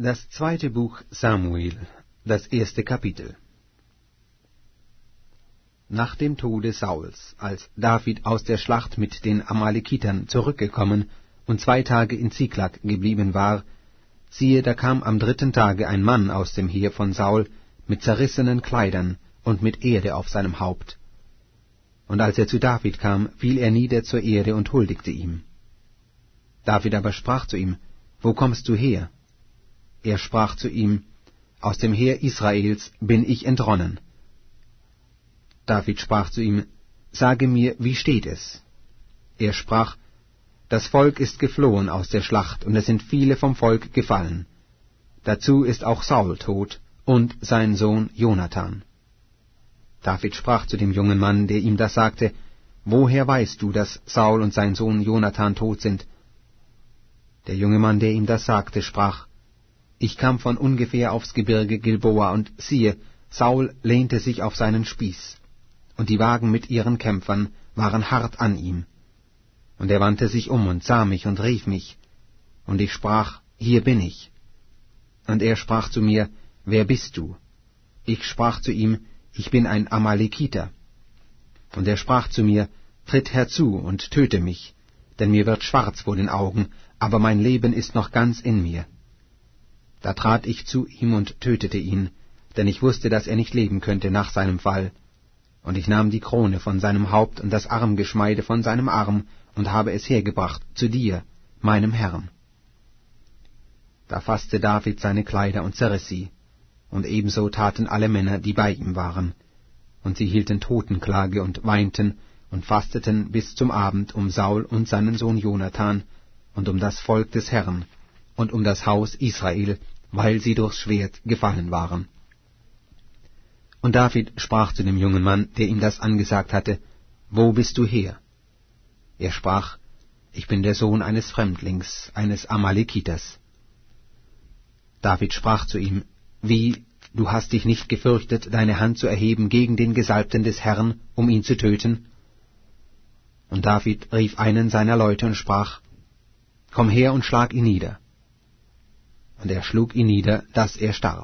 Das zweite Buch Samuel, das 1. Kapitel. Nach dem Tode Sauls, als David aus der Schlacht mit den Amalekitern zurückgekommen und 2 Tage in Ziklag geblieben war, siehe, da kam am 3. Tage ein Mann aus dem Heer von Saul mit zerrissenen Kleidern und mit Erde auf seinem Haupt. Und als er zu David kam, fiel er nieder zur Erde und huldigte ihm. David aber sprach zu ihm: Wo kommst du her? Er sprach zu ihm: Aus dem Heer Israels bin ich entronnen. David sprach zu ihm: Sage mir, wie steht es? Er sprach: Das Volk ist geflohen aus der Schlacht, und es sind viele vom Volk gefallen. Dazu ist auch Saul tot und sein Sohn Jonathan. David sprach zu dem jungen Mann, der ihm das sagte: Woher weißt du, dass Saul und sein Sohn Jonathan tot sind? Der junge Mann, der ihm das sagte, sprach: Ich kam von ungefähr aufs Gebirge Gilboa, und siehe, Saul lehnte sich auf seinen Spieß, und die Wagen mit ihren Kämpfern waren hart an ihm. Und er wandte sich um und sah mich und rief mich, und ich sprach: Hier bin ich. Und er sprach zu mir: Wer bist du? Ich sprach zu ihm: Ich bin ein Amalekiter. Und er sprach zu mir: Tritt herzu und töte mich, denn mir wird schwarz vor den Augen, aber mein Leben ist noch ganz in mir. Da trat ich zu ihm und tötete ihn, denn ich wusste, dass er nicht leben könnte nach seinem Fall. Und ich nahm die Krone von seinem Haupt und das Armgeschmeide von seinem Arm und habe es hergebracht zu dir, meinem Herrn. Da fasste David seine Kleider und zerriss sie, und ebenso taten alle Männer, die bei ihm waren. Und sie hielten Totenklage und weinten und fasteten bis zum Abend um Saul und seinen Sohn Jonathan und um das Volk des Herrn und um das Haus Israel, weil sie durchs Schwert gefallen waren. Und David sprach zu dem jungen Mann, der ihm das angesagt hatte: Wo bist du her? Er sprach: Ich bin der Sohn eines Fremdlings, eines Amalekiters. David sprach zu ihm: Wie, du hast dich nicht gefürchtet, deine Hand zu erheben gegen den Gesalbten des Herrn, um ihn zu töten? Und David rief einen seiner Leute und sprach: Komm her und schlag ihn nieder. Und er schlug ihn nieder, dass er starb.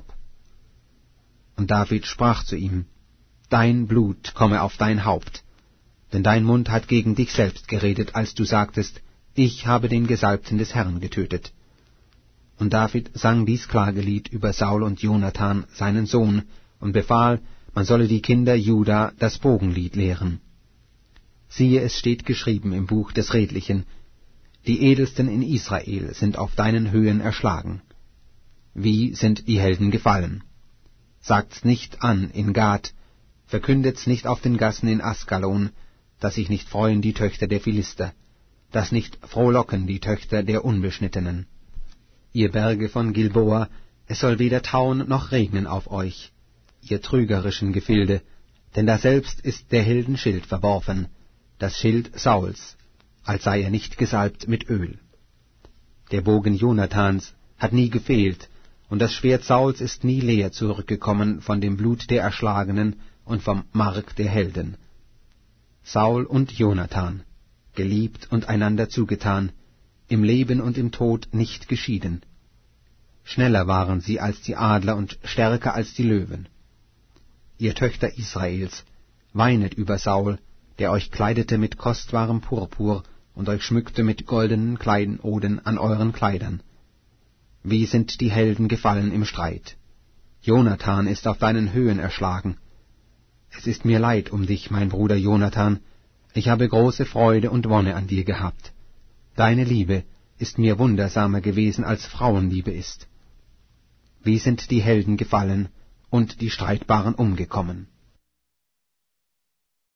Und David sprach zu ihm: Dein Blut komme auf dein Haupt, denn dein Mund hat gegen dich selbst geredet, als du sagtest: Ich habe den Gesalbten des Herrn getötet. Und David sang dies Klagelied über Saul und Jonathan, seinen Sohn, und befahl, man solle die Kinder Juda das Bogenlied lehren. Siehe, es steht geschrieben im Buch des Redlichen: Die Edelsten in Israel sind auf deinen Höhen erschlagen. Wie sind die Helden gefallen? Sagt's nicht an in Gad, verkündet's nicht auf den Gassen in Askalon, dass sich nicht freuen die Töchter der Philister, dass nicht frohlocken die Töchter der Unbeschnittenen. Ihr Berge von Gilboa, es soll weder tauen noch regnen auf euch, ihr trügerischen Gefilde, denn daselbst ist der Helden Schild verworfen, das Schild Sauls, als sei er nicht gesalbt mit Öl. Der Bogen Jonathans hat nie gefehlt, und das Schwert Sauls ist nie leer zurückgekommen von dem Blut der Erschlagenen und vom Mark der Helden. Saul und Jonathan, geliebt und einander zugetan, im Leben und im Tod nicht geschieden. Schneller waren sie als die Adler und stärker als die Löwen. Ihr Töchter Israels, weinet über Saul, der euch kleidete mit kostbarem Purpur und euch schmückte mit goldenen Kleinoden an euren Kleidern. Wie sind die Helden gefallen im Streit! Jonathan ist auf deinen Höhen erschlagen. Es ist mir leid um dich, mein Bruder Jonathan, ich habe große Freude und Wonne an dir gehabt. Deine Liebe ist mir wundersamer gewesen, als Frauenliebe ist. Wie sind die Helden gefallen und die Streitbaren umgekommen!